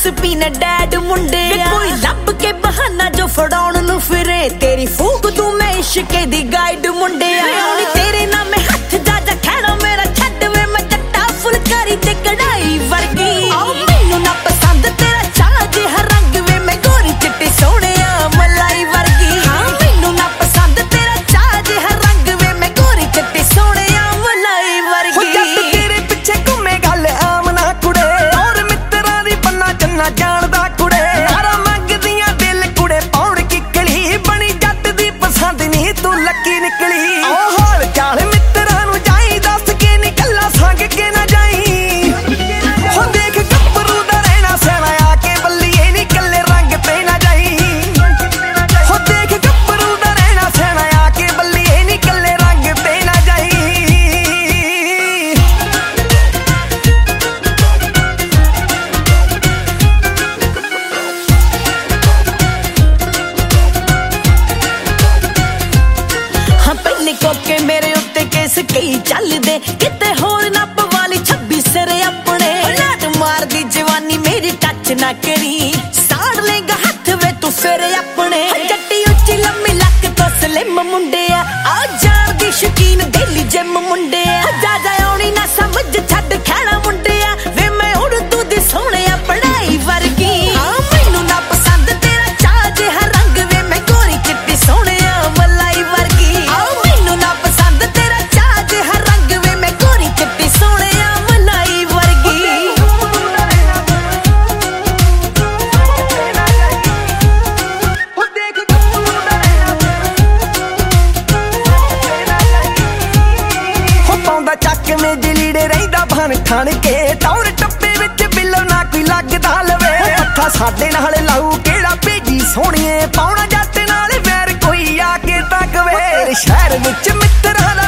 SP ਨੇ dad ਮੁੰਡੇ ਕੋਈ ਲੱਭ ਕੇ ਬਹਾਨਾ ਜੋ ਫੜਾਉਣ ਨੂੰ ਫਿਰੇ ਤੇਰੀ ਫੂਕ ਤੂੰ ਮੈਂ ਇਸ਼ਕੇ ਦੀ ਗਾਈਡ ਮੁੰਡੇ ਆਉਣੀ ਤੇਰੇ ਨਾਲ ਮੈਂ ਹੱਥ ਜਾ ਖੈੜਾ ਮੇਰਾ ਛੱਡ ਵੇ ਮੈਂ ਜੱਟਾ ਫੁਲਕਾਰੀ ਤੇ ਕਢਾਈ ਵਰਗੀ ਮੈਨੂੰ ਨਾ ਪਸੰਦ ਤੇਰਾ ਚਾਹ ਜਿਹਾ ਰੰਗ ਵੇ ਮੈਂ ਗੋਰੀ ਚਿੱਟੀ ਸੋਹਣਿਆ ਮਲਾਈ ਵਰਗੀ ਮੈਨੂੰ ਨਾ ਪਸੰਦ ਤੇਰਾ ਚਾਹ ਜਿਹਾ ਰੰਗ ਵੇ ਮੈਂ ਗੋਰੀ ਚਿੱਟੀ ਸੋਹਣਿਆ ਮਲਾਈ ਵਰਗੀ ਜੱਟ ਤੇਰੇ ਪਿੱਛੇ ਘੁੰਮੇ ਗੱਲ ਆਮ ਨਾ ਕੁੜੇ ਔਰ ਮਿੱਤਰਾਂ ਦੀ ਪੰਨਾ ਚੰਨਾ ਜਾਣਦਾ ਕੁੜੇ ਨਾਰਾ ਮੰਗਦੀਆਂ ਦਿਲ ਕੁੜੇ ਪਾਉਣ ਕਿੱਕਲੀ ਬਣੀ ਜੱਟ ਦੀ ਪਸੰਦ ਨਹੀਂ ਤੂੰ ਲੱਕੀ ਨਿਕਲੀ ਉਹ ਹਾਲ ਚਾਲ ਮਿੱਤਰਾਂ ਨੂੰ ਜਾਈ ਦੱਸ ਕੇ ਨਿਕਲਾ ਸੰਗ ਕੇ ਨਾ ਜਾਈ ਹੋ ਦੇਖ ਗੱਭਰੂ ਦਾ ਰਹਿਣਾ ਸੈਣਾ ਆ ਕੇ ਬੱਲੀਏ ਨੀ ਕੱਲੇ ਰੰਗ ਤੇ ਨਾ ਜਾਈ ਹੋ ਦੇਖ ਗੱਭਰੂ ਦਾ ਰਹਿਣਾ ਸੈਣਾ ਆ ਕੇ ਬੱਲੀਏ ਨੀ ਕੱਲੇ ਰੰਗ ਤੇ ਨਾ ਜਾਈ ਪਹਿਲੇ ਕੋਕੇ ਮੇਰੇ ਉੱਤੇ ਕੇਸ ਕਈ ਚੱਲਦੇ ਕਿਤੇ ਹੋਰ ਨਾ ਪਵਾਲੀ 26 ਸਿਰੇ ਆਪਣੇ ਲਾਟ ਮਾਰਦੀ ਜਵਾਨੀ ਮੇਰੀ ਟੱਚ ਨਾ ਕਰੀ ਸਾੜ ਲੇਗਾ ਹੱਥ ਵੇ ਤੂੰ ਫਿਰ ਆਪਣੇ ਜੱਟੀ ਉੱਚੀ ਲੰਮੀ ਲੱਕ ਤੋਂ ਸਲਿਮ ਮੁੰਡਿਆ ਆ ਜਾਣ ਦੀ ਸ਼ਕੀਨ ਦਿੱਲੀ ਜਿਮ ਮੁੰਡਿਆ ਜਾ ਆਉਣੀ ਨਾ ਸਮਝ ਛੱਡ ਖੈਣਾ ਮੁੰਡਿਆ ਵੇ ਮੈਂ ਉੜ ਤੂੰ ਦੀ ਸੋਹਣਿਆ ਪੜਾਈ ਵਰਗੀ ਮੈਨੂੰ ਨਾ ਪਸੰਦ ਤੇਰਾ ਚਾਹ ਜਿਹਾ ਰੰਗ ਵੇ ਮੈਂ ਗੋਰੀ ਚਿੱਟੀ ਸੋਹਣਿਆ ਮਲਾਈ ਵਰਗੀ ਮੈਨੂੰ ਨਾ ਪਸੰਦ ਤੇਰਾ ਚਾਹ ਜਿਹਾ ਰੰਗ ਵੇ ਮੈਂ ਗੋਰੀ ਚਿੱਟੀ ਸੋਹਣਿਆ ਮਲਾਈ ਵਰਗੀ ਪਾਉਂਦਾ ਚੱਕ ਮੇ ਜਲੀੜੇ ਰਹਿੰਦਾ ਬਣ ਠਣ ਕੇ ਟੌਰ ਟੱਪੇ ਵਿੱਚ ਬਿੱਲੋ ਨਾ ਕੋਈ ਲੱਗਦਾ ਲਵੇ ਅੱਖਾਂ ਸਾਡੇ ਨਾਲ ਲਾਊ ਕਿਹੜਾ ਭੇਜੀ ਸੋਹਣੀਏ ਪਾਉਣਾ ਜੱਟ ਨਾਲ ਵੈਰ ਕੋਈ ਆ ਕੇ ਤੱਕਵੇ ਤੇਰੇ ਸ਼ਹਿਰ ਵਿੱਚ ਮਿੱਤਰਾਂ